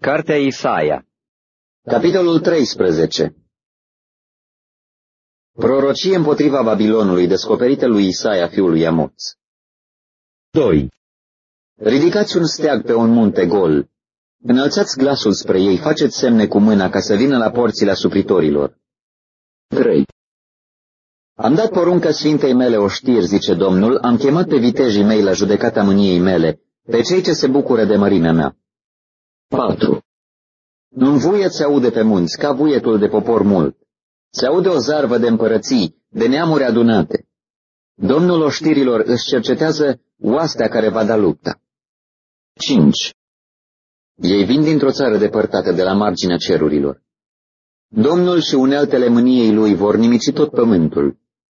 Cartea Isaia, Capitolul 13. Prorocie împotriva Babilonului, descoperită lui Isaia, fiul lui Amoț. 2. Ridicați un steag pe un munte gol, înălțați glasul spre ei, faceți semne cu mâna ca să vină la porțile asupritorilor. 3. Am dat poruncă sfintei mele oștiri, zice Domnul, am chemat pe vitejii mei la judecata mâniei mele, pe cei ce se bucură de mărimea mea. 4. Un vuiet se aude pe munți, ca vuietul de popor mult. Se aude o zarvă de împărății, de neamuri adunate. Domnul oștirilor își cercetează oastea care va da lupta. 5. Ei vin dintr-o țară depărtată de la marginea cerurilor. Domnul și uneltele mâniei lui vor nimici tot pământul.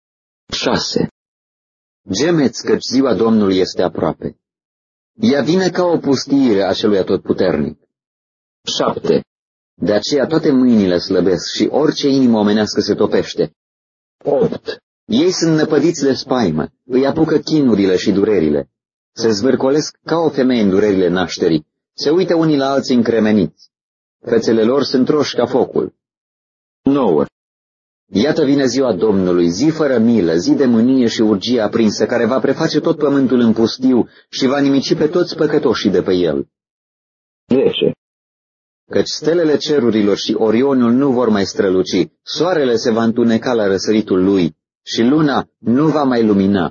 6. Gemeți căci ziua Domnului este aproape. Ea vine ca o pustiire a celui atotputernic. 7. De aceea toate mâinile slăbesc și orice inimă omenească se topește. 8. Ei sunt năpădiți de spaimă, îi apucă chinurile și durerile. Se zvârcolesc ca o femeie în durerile nașterii, se uită unii la alții încremeniți. Fețele lor sunt roși ca focul. 9. Iată vine ziua Domnului, zi fără milă, zi de mânie și urgie aprinsă, care va preface tot pământul în pustiu și va nimici pe toți păcătoșii de pe el. 10. Căci stelele cerurilor și Orionul nu vor mai străluci, soarele se va întuneca la răsăritul lui și luna nu va mai lumina.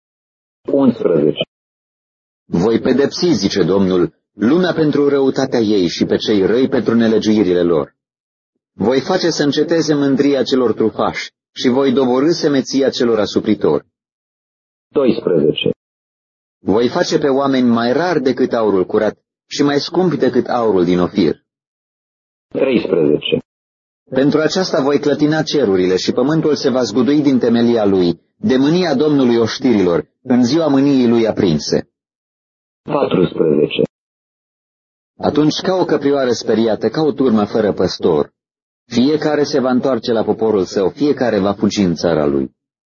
11. Voi pedepsi, zice Domnul, lumea pentru răutatea ei și pe cei răi pentru nelegiuirile lor. Voi face să înceteze mândria celor trufași și voi doborî semeția celor asupritori. 12. Voi face pe oameni mai rari decât aurul curat și mai scumpi decât aurul din Ofir. 13. Pentru aceasta voi clătina cerurile și pământul se va zgudui din temelia lui, de mânia Domnului oștirilor, în ziua mâniei lui aprinse. 14. Atunci, ca o căprioară speriată, ca o turmă fără păstor, fiecare se va întoarce la poporul său, fiecare va fugi în țara lui.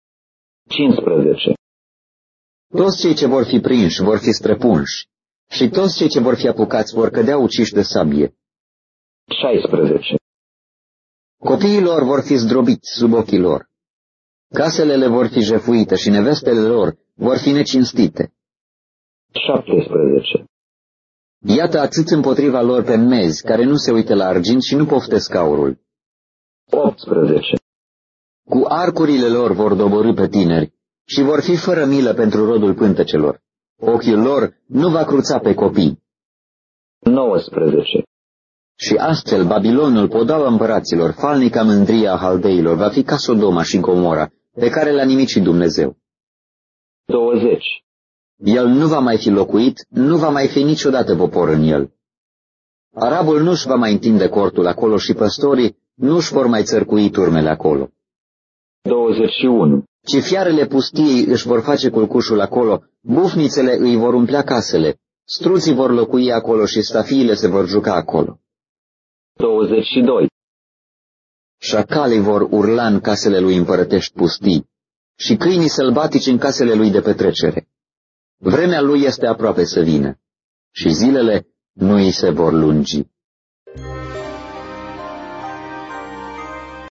15. Toți cei ce vor fi prinși vor fi străpunși și toți cei ce vor fi apucați vor cădea uciși de sabie. 16. Copiii lor vor fi zdrobiți sub ochii lor. Casele le vor fi jefuite și nevestele lor vor fi necinstite. 17. Iată atât împotriva lor pe mezi, care nu se uită la argint și nu poftesc aurul. 18. Cu arcurile lor vor doborî pe tineri și vor fi fără milă pentru rodul pântecelor. Ochiul lor nu va cruța pe copii. 19. Și astfel Babilonul, podoaba împăraților, falnica mândria a haldeilor, va fi ca Sodoma și Gomora, pe care le-a nimicit Dumnezeu. 20. El nu va mai fi locuit, nu va mai fi niciodată popor în el. Arabul nu-și va mai întinde cortul acolo și păstorii nu-și vor mai țărcui turmele acolo. 21. Ci fiarele pustiei își vor face culcușul acolo, bufnițele îi vor umplea casele, struții vor locui acolo și stafiile se vor juca acolo. 22. Șacalii vor urla în casele lui împărătești pustii și câinii sălbatici în casele lui de petrecere. Vremea lui este aproape să vină și zilele nu îi se vor lungi.